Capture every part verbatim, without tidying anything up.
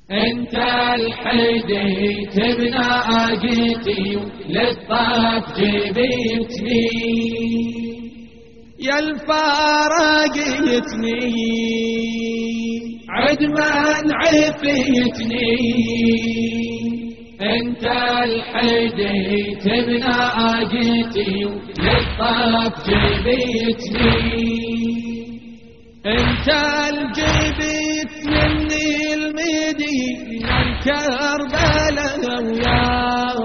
انت الحديت بناقتي للطف جبيتني يا الفارقتني عد من عفيتني انت الحديت بناقتي للطف جبيتني انت الجبيت مني المدينة الكربلاء وياه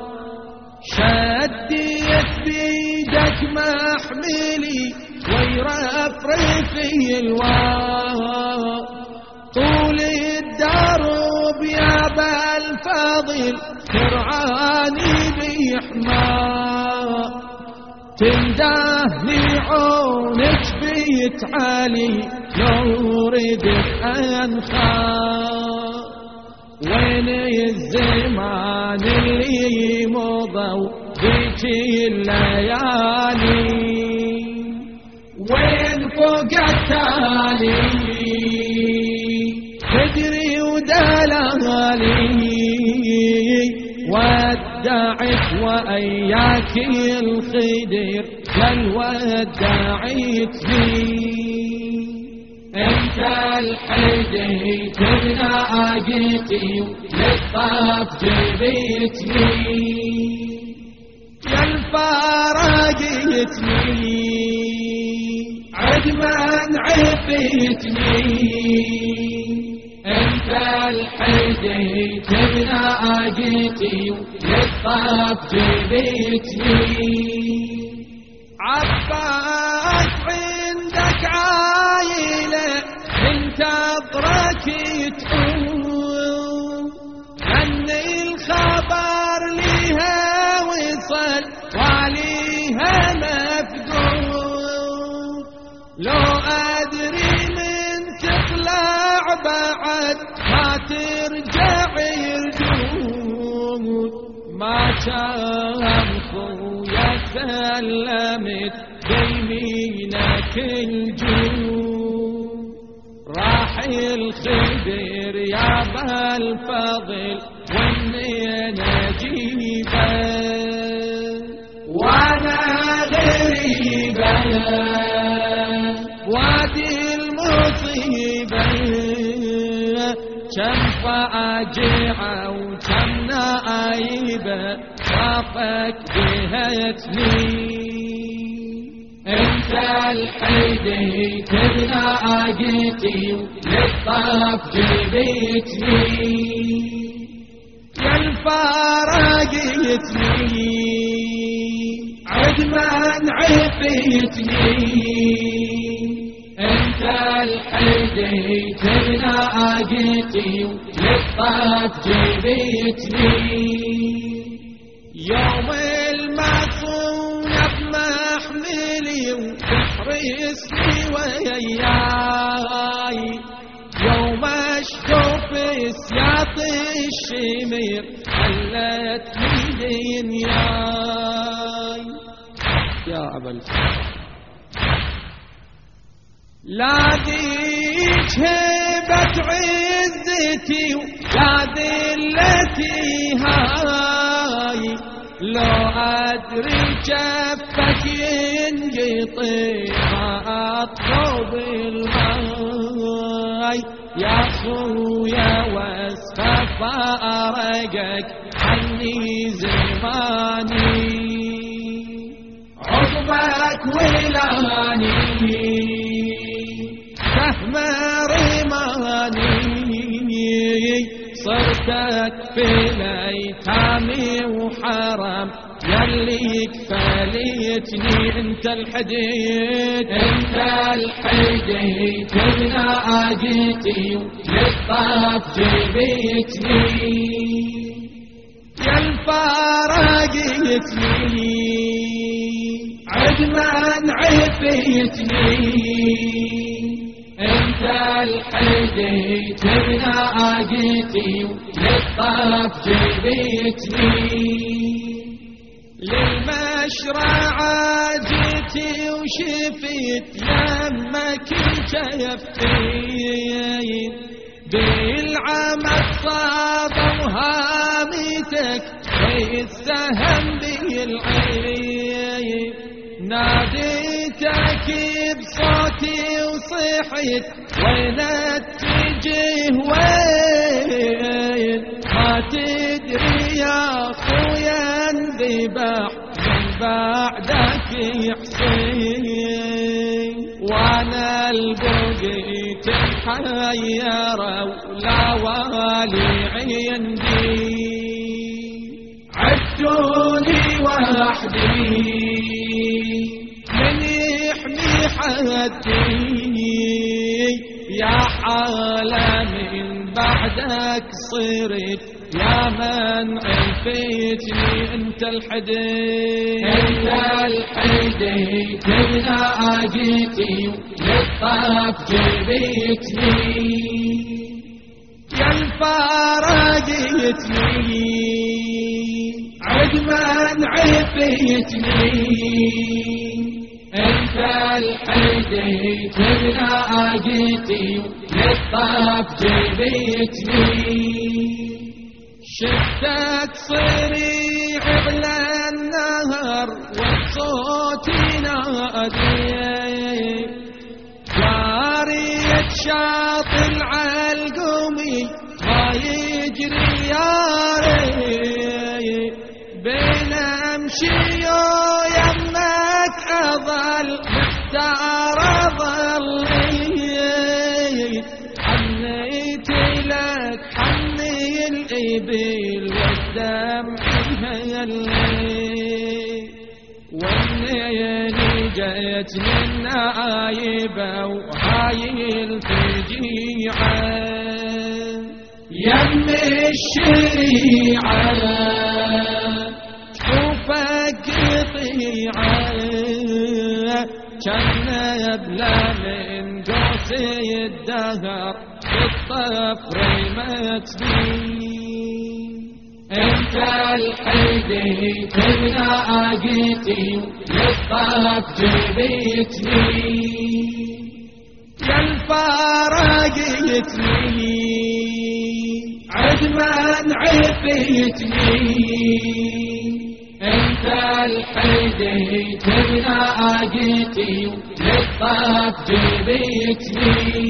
شديت بيدك محملي ويرفرفي الواه طول الدرب يا بالفضل ترعاني بيحماه تندهني عونك بيت علي لو ردت أنخاء وين الزمان اللي مضوا بيك الليالي وين فوق التالي تدري ودلالي ودعت وأياك الخدر بل ودعتني انت الحديت بناقتي للطف جبيتني يا الفارقتني عد من عفيتني انت الحديت بناقتي للطف جبيتني عباس عندك عايلة تنتظرك تقول أن الخبر ليها وصل وعليها مفقود لو أدري من تطلع بعد ما ترجع الجود ما كان خويا سلمت بيمينك الجود راح الخدر يا بالفضل ومنين اجيبه وانا غريبه وادي المصيبه كم فاجعه وكم نايبه خافك بهتني انت الحديت بناقتي للطف جبيتني يا الفارقتني عد من عفيتني انت الحديت بناقتي للطف جبيتني يوم المعصوم بمحملي وتحرسني وياي يوم اشوف سياط الشمير خلتني دنياي يا أبا الفضل لاقيك هبة عزتي ولا ذلتي هاي لو أدري جفك ينقطع أطلب الماي يا خويا واسخف أرقك عني زماني عقبك ولاني سهم رماني صرتك في الايتام وحرام يلي كفاليتني انت الحديد انت الحديت بناقتي للطف جبيتني يا الفارقتني عد من عفيتني انت الحديت بناقتي للطف جبيتني للمشرعة جيتي وشفيت لما كنت يفتين بالعين زعمت صابة وهاميتك في السهم بالعين، ناديتك بصوتي وصيحت وين اتجه وين، ما تدري يا خويا انذبح من بعدك حسين، وانا البقيت محيرة ولا والي عندي، عدوني وحدي من يحمي حدي، يا حالة من بعدك صرت يا من عرفتني انت الحديد، انت الحديد كنا اجيتي للطف جبيتني، يا الفارقتني عدمان عفتني، انت الحديد كنا اجيتي للطف جبيتني، شفتك صريع بلا النهر وصوتي نادي، جارية شاطل عالقومي ما يجري يا ريت، بين امشي ويمك اظل محتار ظليت، حنيت لك حني الإبل والدمع هيليت، والنيل جيتني النايبة وهاي الفجيعة، يم الشريعة شوفك قطيعة كان بلا من قوسي الدهر بالطفر متبين، انت الحديد كنا اجيتي للطف جبيتني، يا الفارقتني عدمان عفتني، انت الحديد كنا اجيتي للطف جبيتني،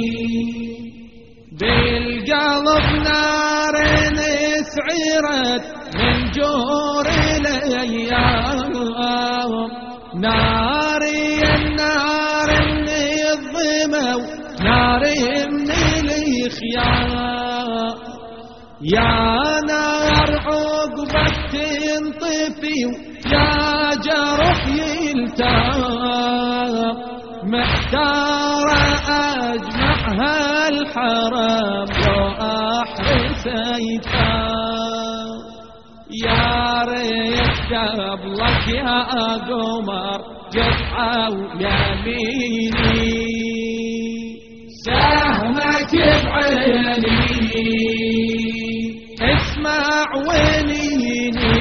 بالقلب نار سعرت من جور الايام، ناري النار من الظما ونار من الخيام، يا نار عقبك تنطفي يا جرح يلتام، محتارة أجمع هالحرام وأحرس أيتام، يا ريت قبلك يا قمر قطعة ويميني، سهمك بعيني اسمع ونيني،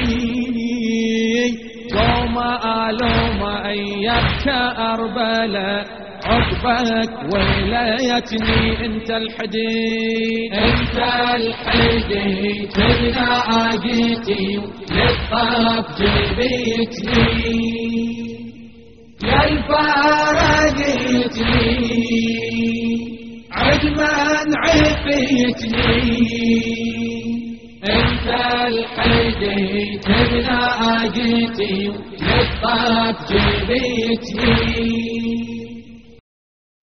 قوم ألوم أيبك أربلة عقبك ولايتني انت الحديد، انت الحديد كنا اجيتي للطف جبيتني، يا الفارقتني عدمان عفتني، انت الحديد كنا اجيتي للطف جبيتني،